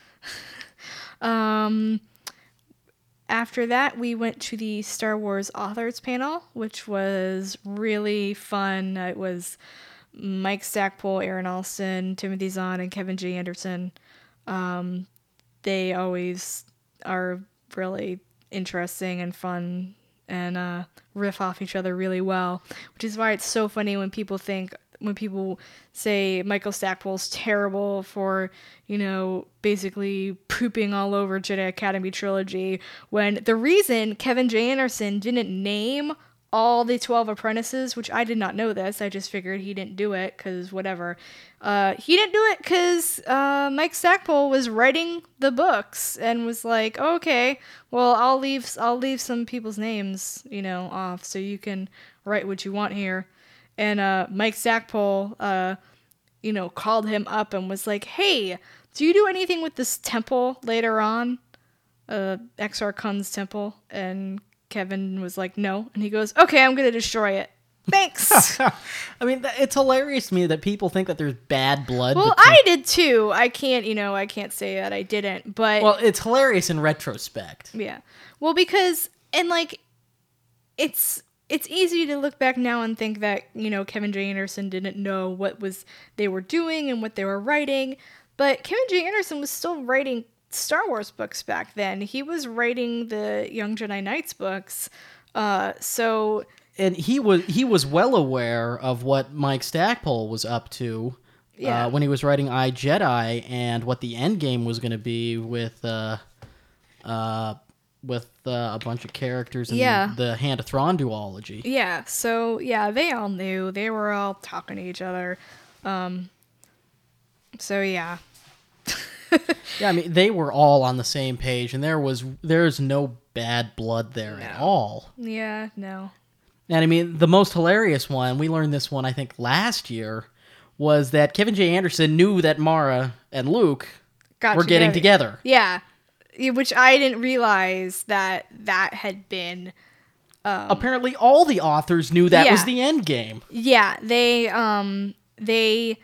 um After that, we went to the Star Wars authors panel, which was really fun. It was Mike Stackpole, Aaron Alston, Timothy Zahn, and Kevin J. Anderson. Um, they always are really interesting and fun and uh, riff off each other really well, which is why it's so funny when people think, when people say Michael Stackpole's terrible for, you know, basically pooping all over Jedi Academy trilogy, when the reason Kevin J. Anderson didn't name all the twelve apprentices, which I did not know this, I just figured he didn't do it because whatever. Uh, he didn't do it because uh, Mike Stackpole was writing the books and was like, okay, well, I'll leave, I'll leave some people's names, you know, off so you can write what you want here. And uh, Mike Stackpole, uh, you know, called him up and was like, hey, do you do anything with this temple later on? Uh, Exar Kun's temple? And Kevin was like, no. And he goes, okay, I'm going to destroy it. Thanks. I mean, th- it's hilarious to me that people think that there's bad blood. Well, between- I did too. I can't, you know, I can't say that I didn't, but Well, it's hilarious in retrospect. yeah. Well, because, and like, it's, it's easy to look back now and think that, you know, Kevin J. Anderson didn't know what was they were doing and what they were writing, but Kevin J. Anderson was still writing Star Wars books back then. He was writing the Young Jedi Knights books. Uh, so And he was he was well aware of what Mike Stackpole was up to Yeah. uh, when he was writing I, Jedi and what the end game was going to be with uh, uh, with uh, a bunch of characters in Yeah. the Hand of Thrawn duology. yeah, so yeah, they all knew. They were all talking to each other. Um, so yeah. Yeah, I mean, they were all on the same page, and there was there's no bad blood there at all. Yeah, no. And I mean, the most hilarious one, we learned this one, I think, last year, was that Kevin J. Anderson knew that Mara and Luke Got were getting together. Yeah. Yeah, which I didn't realize that that had been. Apparently, all the authors knew that Yeah. was the end game. Yeah, they um they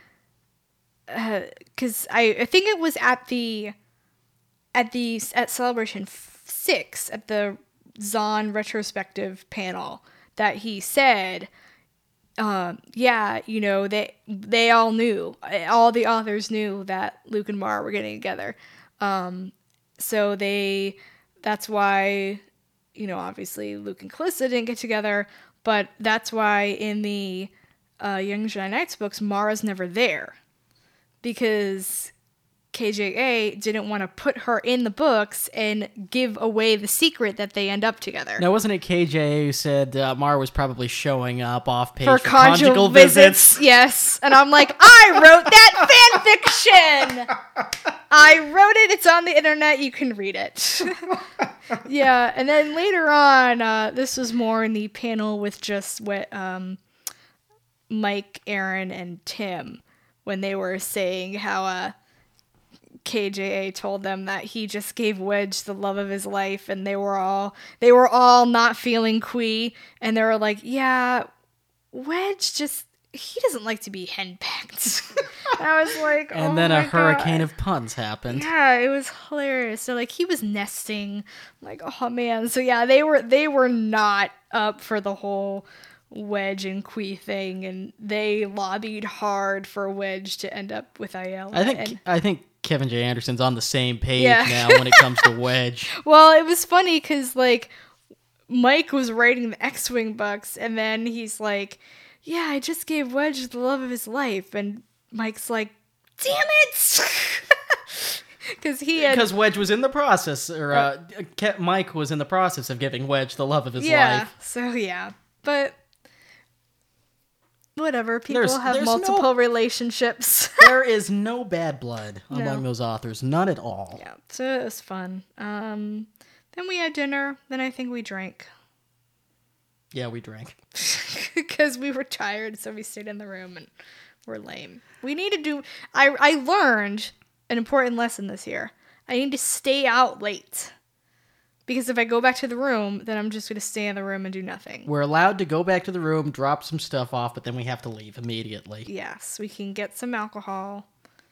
because I I think it was at the at the at Celebration six at the Zahn retrospective panel that he said, uh, yeah, you know, they they all knew, all the authors knew that Luke and Mara were getting together. Um, so they, that's why, you know, obviously Luke and Calista didn't get together, but that's why in the uh, Young Jedi Knights books, Mara's never there. Because K J A didn't want to put her in the books and give away the secret that they end up together. Now, wasn't it K J A who said uh, Mara was probably showing up off page for for, conjugal, visits. Yes. And I'm like, I wrote that fan fiction. I wrote it. It's on the internet. You can read it. Yeah. And then later on, uh, this was more in the panel with just what um, Mike, Aaron, and Tim, when they were saying how uh, K J A told them that he just gave Wedge the love of his life, and they were all they were all not feeling queer, and they were like, yeah, Wedge just he doesn't like to be henpecked. I was like, And oh then a my hurricane God. of puns happened. Yeah, it was hilarious. So like he was nesting, like, oh man. So yeah, they were they were not up for the whole Wedge and Qui thing, and they lobbied hard for Wedge to end up with Ayala. I think and, I think Kevin J. Anderson's on the same page Yeah. now when it comes to Wedge. well, it was funny because like Mike was writing the X-Wing books, and then he's like, "Yeah, I just gave Wedge the love of his life," and Mike's like, "Damn it!" Because he had Because Wedge was in the process, or uh, Ke- Mike was in the process of giving Wedge the love of his yeah. life. So yeah, but whatever. People There's- have there's no- multiple relationships. There is no bad blood No. among those authors, none at all. Yeah, so it was fun. Um, then we had dinner. Then I think we drank Yeah, we drank. because we were tired, so we stayed in the room and we're lame. We need to do. I I learned an important lesson this year. I need to stay out late because if I go back to the room, then I'm just going to stay in the room and do nothing. We're allowed to go back to the room, drop some stuff off, but then we have to leave immediately. Yes, we can get some alcohol,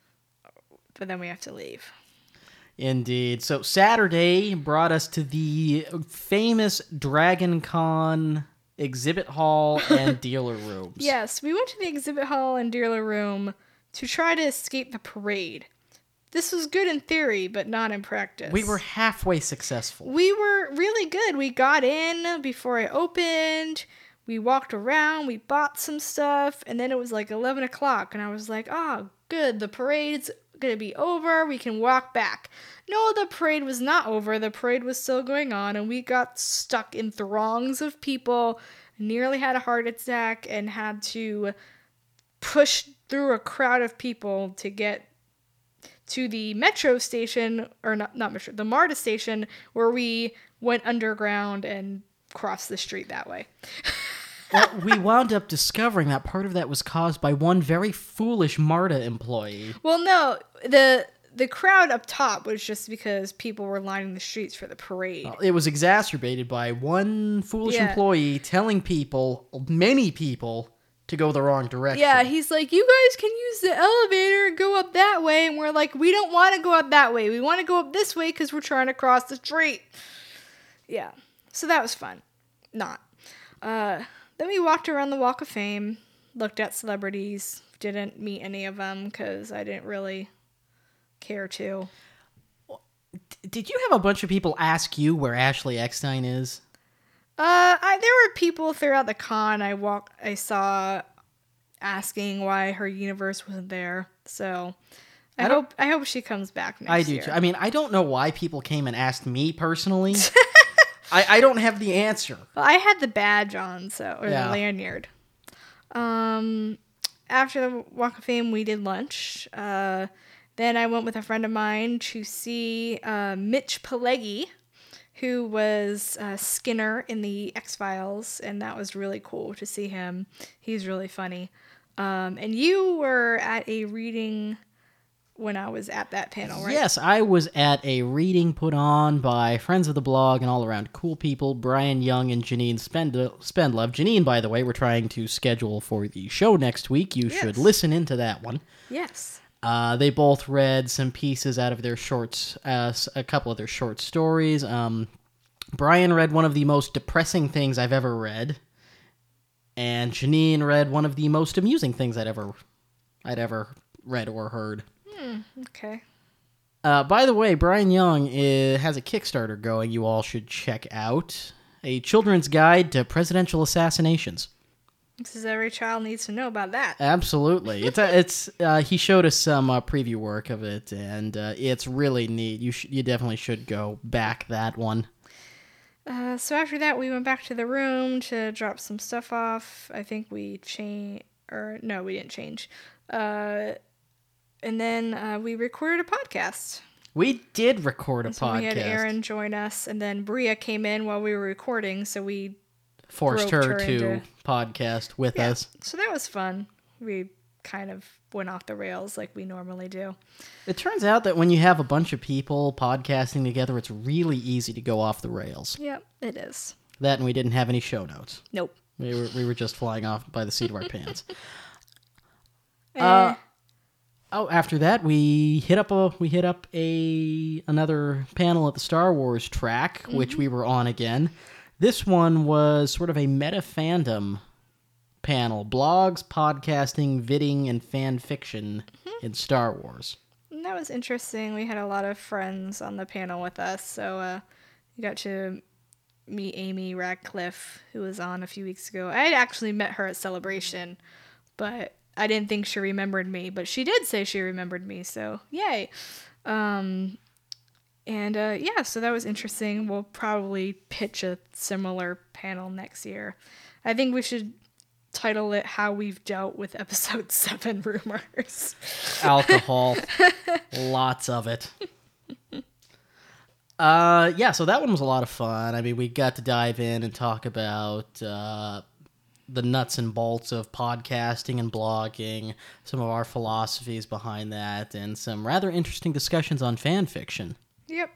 but then we have to leave. Indeed. So Saturday brought us to the famous Dragon Con exhibit hall and dealer rooms. Yes, we went to the exhibit hall and dealer room to try to escape the parade. This was good in theory, but not in practice. We were halfway successful. We were really good. We got in before it opened. We walked around. We bought some stuff. And then it was like eleven o'clock. And I was like, oh, good. The parade's going to be over. We can walk back. No, the parade was not over. The parade was still going on. And we got stuck in throngs of people. Nearly had a heart attack and had to push through a crowd of people to get to the metro station, or not, not metro, the MARTA station, where we went underground and crossed the street that way. Well, we wound up discovering that part of that was caused by one very foolish MARTA employee. Well, no, the the crowd up top was just because people were lining the streets for the parade. It was exacerbated by one foolish Yeah. employee telling people, many people, to go the wrong direction. Yeah, he's like, you guys can use the elevator and go up that way. And we're like, we don't want to go up that way. We want to go up this way because we're trying to cross the street. Yeah, so that was fun. Not. Uh, then we walked around the Walk of Fame, looked at celebrities, didn't meet any of them because I didn't really care to. Did you have a bunch of people ask you where Ashley Eckstein is? Uh, I, there were people throughout the con I walk I saw asking why her universe wasn't there. So I, I don't- hope I hope she comes back next I do year. too. I mean, I don't know why people came and asked me personally. I, I don't have the answer. Well, I had the badge on, so or Yeah. the lanyard. Um, after the Walk of Fame, we did lunch. Uh, then I went with a friend of mine to see uh, Mitch Pileggi, who was uh, Skinner in the X-Files, and that was really cool to see him. He's really funny. Um, and you were at a reading when I was at that panel, right? Yes, I was at a reading put on by friends of the blog and all around cool people, Brian Young and Janine Spend- Spendlove. Janine, by the way, we're trying to schedule for the show next week. You Yes. should listen into that one. Yes. Uh, they both read some pieces out of their shorts, uh, s- a couple of their short stories. Um, Brian read one of the most depressing things I've ever read, and Janine read one of the most amusing things I'd ever, I'd ever read or heard. Okay. Uh, by the way, Brian Young uh, has a Kickstarter going you all should check out. A children's guide to presidential assassinations. Because every child needs to know about that. Absolutely. It's a, it's uh, he showed us some uh, preview work of it, and uh, it's really neat. You sh- you definitely should go back that one. Uh, so after that, we went back to the room to drop some stuff off. I think we changed, or no, we didn't change. Uh, and then uh, we recorded a podcast. We did record a So podcast. we had Aaron join us, and then Bria came in while we were recording, so we Forced her, roped her to into- podcast with yeah. us. So that was fun. We kind of went off the rails like we normally do. It turns out that when you have a bunch of people podcasting together, it's really easy to go off the rails. Yep, it is. That and we didn't have any show notes. Nope. We were we were just flying off by the seat of our pants. Eh, Uh, oh, after that we hit up a we hit up a another panel at the Star Wars track, which we were on again. This one was sort of a meta fandom panel, blogs, podcasting, vidding, and fan fiction Mm-hmm. in Star Wars. And that was interesting. We had a lot of friends on the panel with us, so uh, we got to meet Amy Radcliffe, who was on a few weeks ago. I had actually met her at Celebration, but I didn't think she remembered me, but she did say she remembered me, so yay. Um, and uh, yeah, so that was interesting. We'll probably pitch a similar panel next year. I think we should title it How We've Dealt with Episode seven Rumors. Alcohol. Lots of it. Uh, yeah, so that one was a lot of fun. I mean, we got to dive in and talk about uh, the nuts and bolts of podcasting and blogging, some of our philosophies behind that, and some rather interesting discussions on fan fiction. Yep.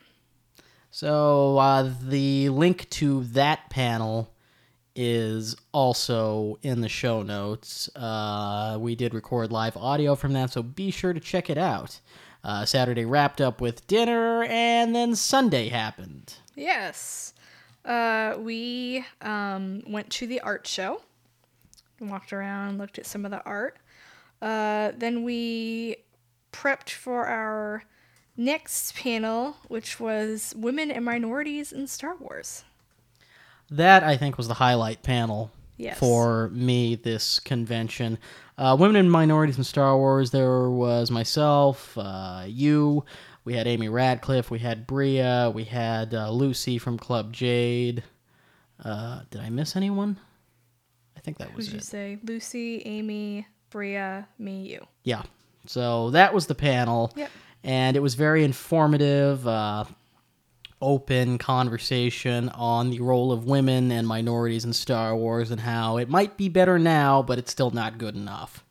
So uh, the link to that panel is also in the show notes. Uh, we did record live audio from that, so be sure to check it out. Uh, Saturday wrapped up with dinner, and then Sunday happened. Yes. Uh, we um, went to the art show, walked around, looked at some of the art. Uh, then we prepped for our next panel, which was Women and Minorities in Star Wars. That, I think, was the highlight panel Yes. for me this convention. Uh, Women and Minorities in Star Wars, there was myself, uh, you, we had Amy Radcliffe, we had Bria, we had uh, Lucy from Club Jade. Uh, did I miss anyone? I think that Who was did you it. say? Lucy, Amy, Bria, me, you. Yeah. So that was the panel. Yep. And it was very informative, uh, open conversation on the role of women and minorities in Star Wars and how it might be better now, but it's still not good enough.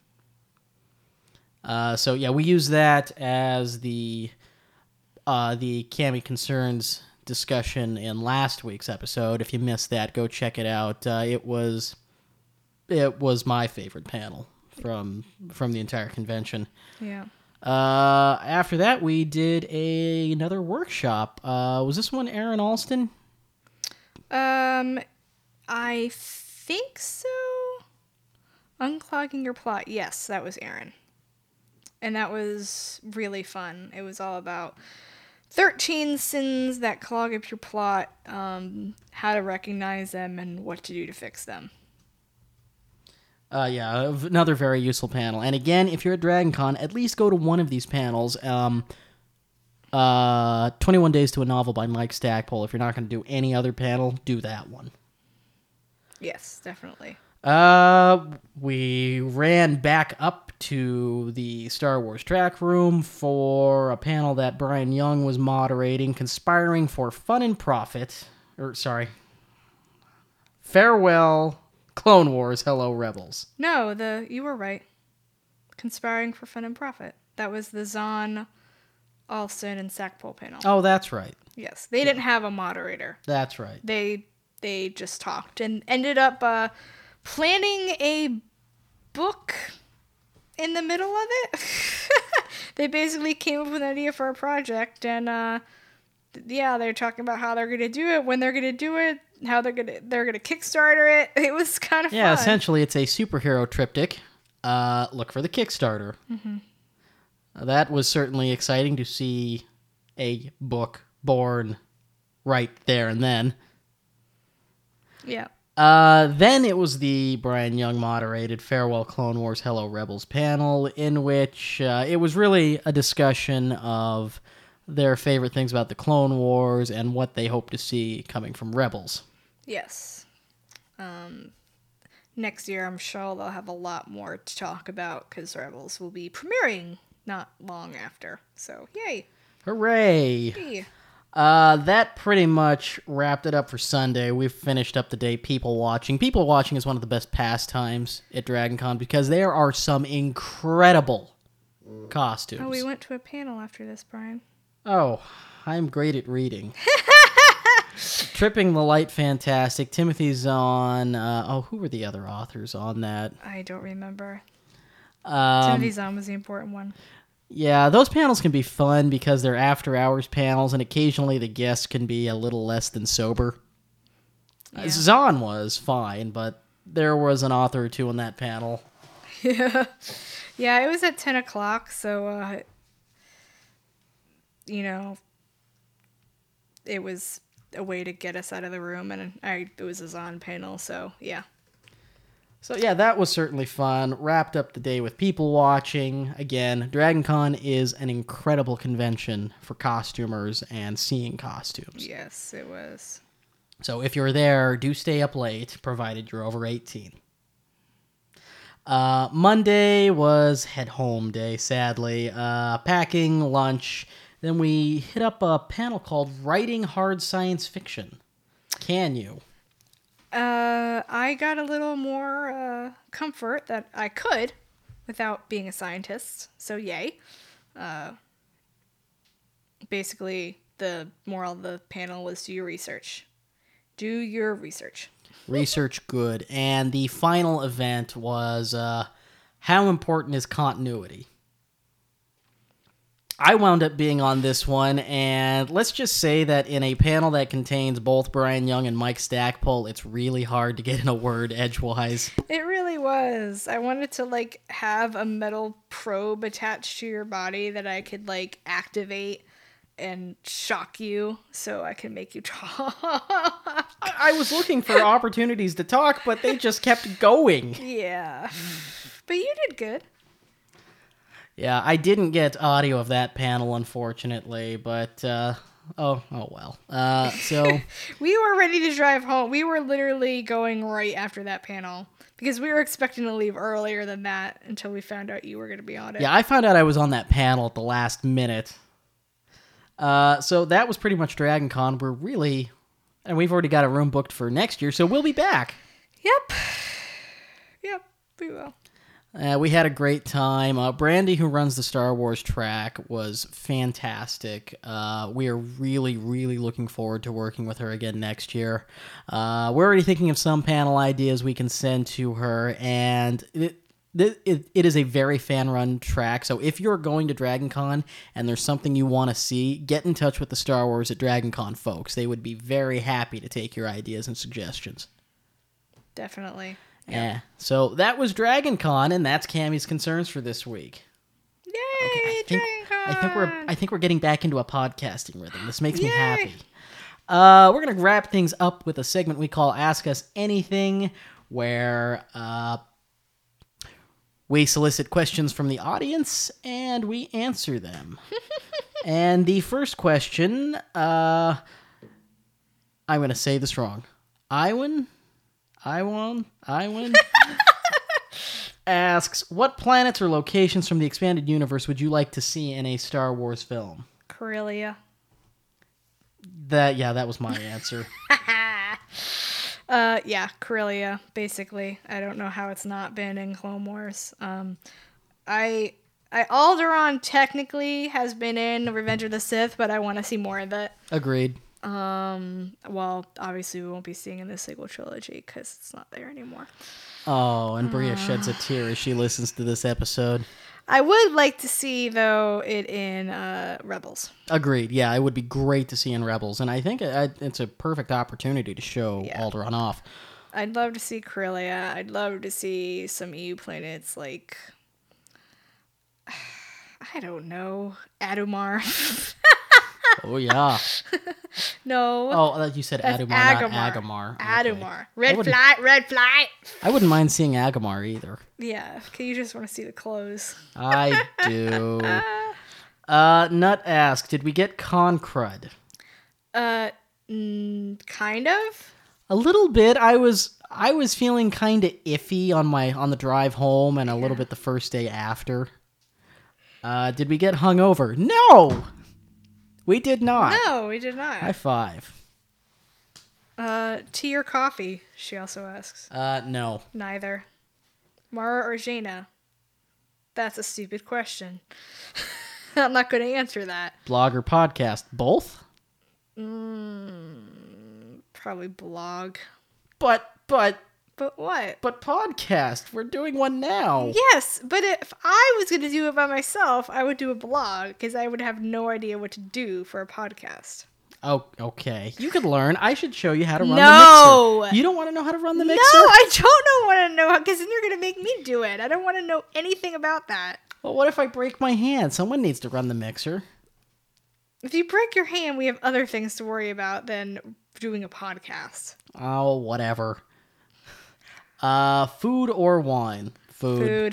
Uh, so yeah, we use that as the uh, the Cammy Concerns discussion in last week's episode. If you missed that, go check it out. Uh, it was it was my favorite panel from from the entire convention. Yeah. Uh, after that, we did a, another workshop. Uh, was this one Aaron Alston? Um, I think so. Unclogging Your Plot. Yes, that was Aaron. And that was really fun. It was all about thirteen sins that clog up your plot, um, how to recognize them, and what to do to fix them. Uh, yeah, another very useful panel. And again, if you're at Dragon Con, at least go to one of these panels. Um, uh, twenty-one Days to a Novel by Mike Stackpole. If you're not going to do any other panel, do that one. Yes, definitely. Uh, we ran back up to the Star Wars track room for a panel that Brian Young was moderating, Conspiring for Fun and Profit. Or, sorry. Farewell, Clone Wars, Hello, Rebels. No, the you were right. Conspiring for Fun and Profit. That was the Zahn, Alston, and Stackpole panel. Oh, that's right. Yes, they didn't have a moderator. That's right. They they just talked and ended up uh, planning a book in the middle of it. They basically came up with an idea for a project, and uh, yeah, they're talking about how they're gonna do it, when they're gonna do it, how they're gonna they're gonna Kickstarter it. It was kind of Yeah, fun. essentially it's a superhero triptych. Uh, look for the Kickstarter. Mm-hmm. That was certainly exciting to see a book born right there and then. Yeah. Uh, then it was the Brian Young moderated Farewell Clone Wars, Hello Rebels panel, in which uh, it was really a discussion of their favorite things about the Clone Wars and what they hope to see coming from Rebels. Yes. Um, next year, I'm sure they'll have a lot more to talk about because Rebels will be premiering not long after. So, yay. Hooray! Hey. Uh, that pretty much wrapped it up for Sunday. We've finished up the day people watching. People watching is one of the best pastimes at Dragon Con because there are some incredible costumes. Oh, we went to a panel after this, Brian. Oh, I'm great at reading. Tripping the Light, fantastic. Timothy Zahn. Uh, oh, who were the other authors on that? I don't remember. Um, Timothy Zahn was the important one. Yeah, those panels can be fun because they're after-hours panels, and occasionally the guests can be a little less than sober. Yeah. Uh, Zahn was fine, but there was an author or two on that panel. Yeah. Yeah, it was at ten o'clock, so, uh, you know, it was a way to get us out of the room, and I it was a Zahn panel, so, yeah. So yeah, that was certainly fun. Wrapped up the day with people watching. Again, DragonCon is an incredible convention for costumers and seeing costumes. Yes, it was. So if you're there, do stay up late, provided you're over eighteen. Uh, Monday was head home day, sadly. Uh, packing, lunch. Then we hit up a panel called Writing Hard Science Fiction. Can you? Uh, I got a little more uh, comfort that I could without being a scientist, so yay. Uh, basically, the moral of the panel was do your research. Do your research. Research good. And the final event was uh, how important is continuity? I wound up being on this one, and let's just say that in a panel that contains both Brian Young and Mike Stackpole, it's really hard to get in a word edgewise. It really was. I wanted to, like, have a metal probe attached to your body that I could, like, activate and shock you so I can make you talk. I was looking for opportunities to talk, but they just kept going. Yeah. But you did good. Yeah, I didn't get audio of that panel, unfortunately, but, uh, oh, oh well. Uh, so... We were ready to drive home. We were literally going right after that panel, because we were expecting to leave earlier than that until we found out you were going to be on it. Yeah, I found out I was on that panel at the last minute. Uh, so that was pretty much DragonCon. We're really... And we've already got a room booked for next year, so we'll be back. Yep. Yep, we will. Uh, we had a great time. Uh, Brandy, who runs the Star Wars track, was fantastic. Uh, we are really, really looking forward to working with her again next year. Uh, we're already thinking of some panel ideas we can send to her, and it, it, it is a very fan-run track, so if you're going to DragonCon and there's something you want to see, get in touch with the Star Wars at DragonCon folks. They would be very happy to take your ideas and suggestions. Definitely. Yeah. So that was DragonCon, and that's Cammie's concerns for this week. Yay, Okay, I think, DragonCon! I think we're I think we're getting back into a podcasting rhythm. This makes me Yay. happy. Uh, we're gonna wrap things up with a segment we call "Ask Us Anything," where uh, we solicit questions from the audience and we answer them. And the first question, uh, I'm gonna say this wrong. Iwan. Iwan, Iwan asks, what planets or locations from the expanded universe would you like to see in a Star Wars film? Corellia. That, yeah, that was my answer. uh, yeah, Corellia, basically. I don't know how it's not been in Clone Wars. Um, I, I, Alderaan technically has been in Revenge of the Sith, but I want to see more of it. Agreed. Um, well, obviously we won't be seeing in the sequel trilogy because it's not there anymore. Oh, and Bria uh, sheds a tear as she listens to this episode. I would like to see, though, it in uh, Rebels. Agreed. Yeah, it would be great to see in Rebels, and I think it, it's a perfect opportunity to show yeah. Alderaan off. I'd love to see Corellia. I'd love to see some E U planets like, I don't know, Adumar. Oh, yeah. No. Oh, you said Adumar, Agamar. not Agamar. Adumar. Okay. Red flight, red flight. I wouldn't mind seeing Agamar either. Yeah, okay, you just want to see the clothes. I do. uh, Nut asked, did we get con crud? Uh, mm, kind of. A little bit. I was I was feeling kind of iffy on my on the drive home, and a yeah. little bit the first day after. Uh, did we get hungover? No. We did not. No, we did not. High five. Uh, tea or coffee? She also asks. Uh, no. Neither. Mara or Jaina? That's a stupid question. I'm not going to answer that. Blog or podcast? Both? Mm, probably blog. But, but... But what? But podcast. We're doing one now. Yes, but if I was going to do it by myself, I would do a blog because I would have no idea what to do for a podcast. Oh, okay. You could learn. I should show you how to run No! the mixer. You don't want to know how to run the No, mixer? I don't want to know, because then you're going to make me do it. I don't want to know anything about that. Well, what if I break my hand? Someone needs to run the mixer. If you break your hand, we have other things to worry about than doing a podcast. Oh, whatever. Uh, food or wine? Food. Food.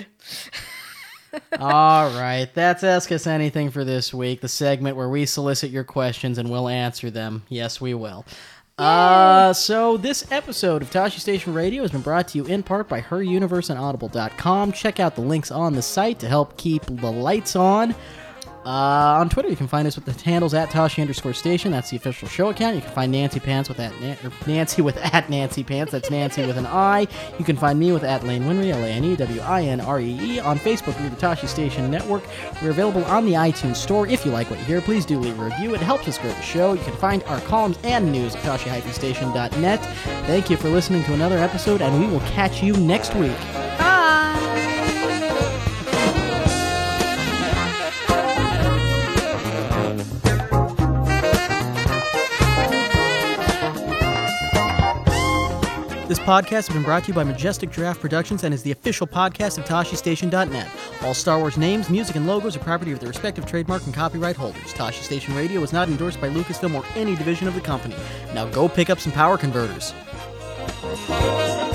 All right, that's Ask Us Anything for this week, the segment where we solicit your questions and we'll answer them. Yes, we will. Uh, so this episode of Tashi Station Radio has been brought to you in part by Her Universe and Audible dot com. Check out the links on the site to help keep the lights on. Uh, on Twitter, you can find us with the handles at Tashi underscore station. That's the official show account. You can find Nancy Pants with at Na- or Nancy with at Nancy Pants. That's Nancy with an I. You can find me with at Lane Winry, L A N E W I N R E E. On Facebook, we're the Tashi Station Network. We're available on the iTunes Store. If you like what you hear, please do leave a review. It helps us grow the show. You can find our columns and news at Tashi Station dot net. Thank you for listening to another episode, and we will catch you next week. Bye. This podcast has been brought to you by Majestic Giraffe Productions and is the official podcast of Tashi Station dot net. All Star Wars names, music, and logos are property of their respective trademark and copyright holders. Tashi Station Radio is not endorsed by Lucasfilm or any division of the company. Now go pick up some power converters.